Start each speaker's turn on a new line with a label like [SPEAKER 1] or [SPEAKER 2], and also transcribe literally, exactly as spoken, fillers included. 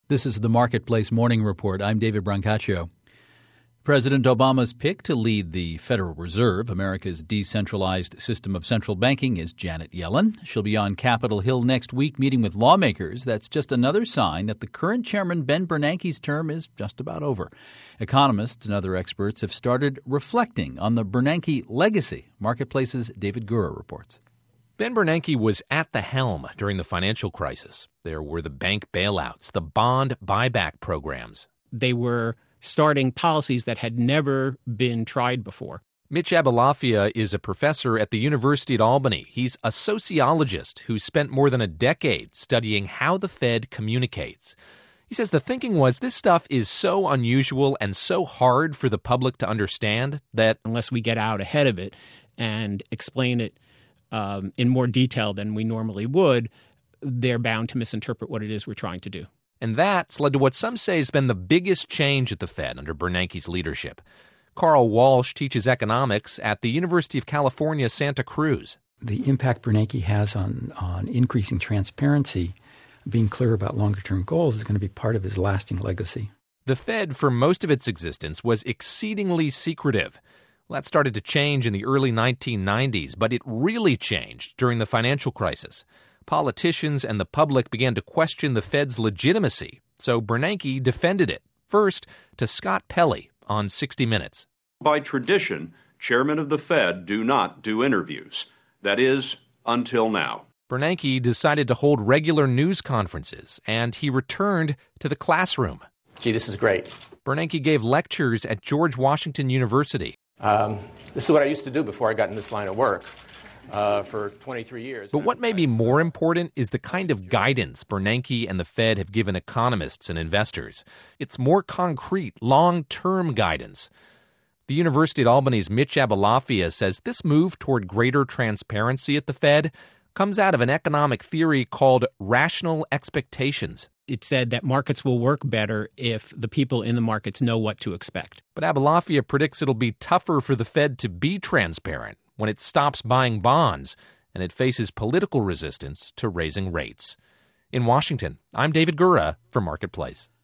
[SPEAKER 1] This is the Marketplace Morning Report. I'm David Brancaccio. President Obama's pick to lead the Federal Reserve, America's decentralized system of central banking, is Janet Yellen. She'll be on Capitol Hill next week meeting with lawmakers. That's just another sign that the current chairman, Ben Bernanke's term is just about over. Economists and other experts have started reflecting on the Bernanke legacy. Marketplace's David Gura reports.
[SPEAKER 2] Ben Bernanke was at the helm during the financial crisis. There were the bank bailouts, the bond buyback programs.
[SPEAKER 3] They were starting policies that had never been tried before.
[SPEAKER 2] Mitch Abalafia is a professor at the University at Albany. He's a sociologist who spent more than a decade studying how the Fed communicates. He says the thinking was this stuff is so unusual and so hard for the public to understand that
[SPEAKER 3] unless we get out ahead of it and explain it um, in more detail than we normally would, they're bound to misinterpret what it is we're trying to do.
[SPEAKER 2] And that's led to what some say has been the biggest change at the Fed under Bernanke's leadership. Carl Walsh teaches economics at the University of California, Santa Cruz.
[SPEAKER 4] The impact Bernanke has on, on increasing transparency, being clear about longer-term goals, is going to be part of his lasting legacy.
[SPEAKER 2] The Fed, for most of its existence, was exceedingly secretive. Well, that started to change in the early nineteen nineties, but it really changed during the financial crisis. Politicians and the public began to question the Fed's legitimacy, so Bernanke defended it. First, to Scott Pelley on sixty minutes.
[SPEAKER 5] By tradition, chairmen of the Fed do not do interviews. That is, until now.
[SPEAKER 2] Bernanke decided to hold regular news conferences, and he returned to the classroom.
[SPEAKER 6] Gee, this is great.
[SPEAKER 2] Bernanke gave lectures at George Washington University.
[SPEAKER 6] Um, this is what I used to do before I got in this line of work. Uh, for twenty-three years.
[SPEAKER 2] But what may be more important is the kind of guidance Bernanke and the Fed have given economists and investors. It's more concrete, long-term guidance. The University at Albany's Mitch Abalafia says this move toward greater transparency at the Fed comes out of an economic theory called rational expectations.
[SPEAKER 3] It said that markets will work better if the people in the markets know what to expect.
[SPEAKER 2] But Abalafia predicts it'll be tougher for the Fed to be transparent when it stops buying bonds and it faces political resistance to raising rates. In Washington, I'm David Gura for Marketplace.